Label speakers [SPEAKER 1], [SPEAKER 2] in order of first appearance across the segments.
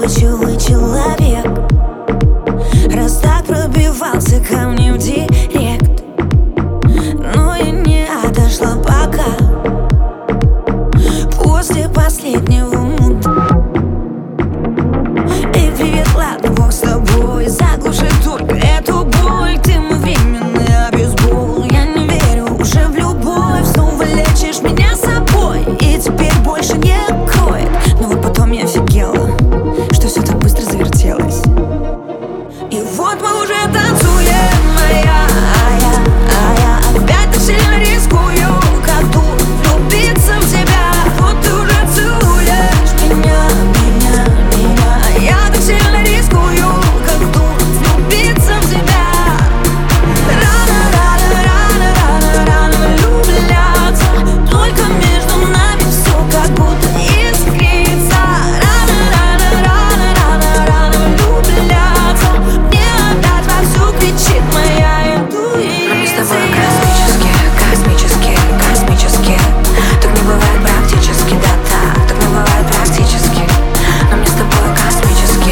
[SPEAKER 1] Настойчивый человек, раз так пробивался ко мне в директ. Но я не отошла пока, после последнего муда. Эй, привет, ладно, бог с тобой, заглуши только эту боль. Ты мой временный обезбол, я не верю уже в любовь. Снова лечишь меня собой, и теперь больше не кроет. Но вот потом я офигела, что все так быстро завертелось. И вот мы уже танцуем, а я опять так сильно рискую, как тут влюбиться в тебя. Вот ты уже целуешь меня, а я так сильно рискую, как тут влюбиться в тебя. Рано влюбляться, только между нами все как будто искрится. Рано влюбляться, мне опять вовсю кричит моя интуиция.
[SPEAKER 2] Мы с тобой космические. Так не бывает практически, да так не бывает практически. Но мне с тобой космические.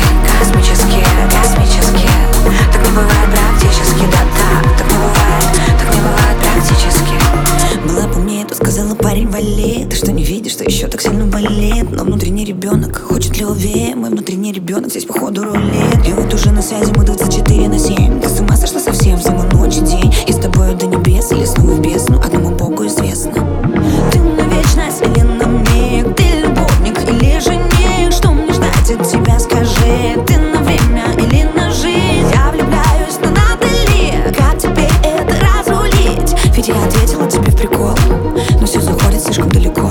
[SPEAKER 2] Так не бывает практически, да так не бывает практически.
[SPEAKER 1] Была бы мне, то сказала: парень, вали. Ты что, не видишь, что еще так сильно болит? Но внутренний ребенок хочет любви. Мой внутренний ребенок здесь походу рулит. И вот уже на связи мы 24/7. Ты с ума сошла совсем, взяла ночь и день. И с тобой до небес или снова в бездну, одному Богу известно. Ты на вечность или на миг? Ты любовник или жених? Что мне ждать от тебя, скажи? Ты на время или на жизнь? Я влюбляюсь, но надо ли? Как теперь это разрулить? Ведь я ответила тебе в прикол, но все заходит слишком далеко.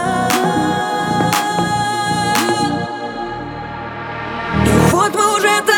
[SPEAKER 1] И вот мы уже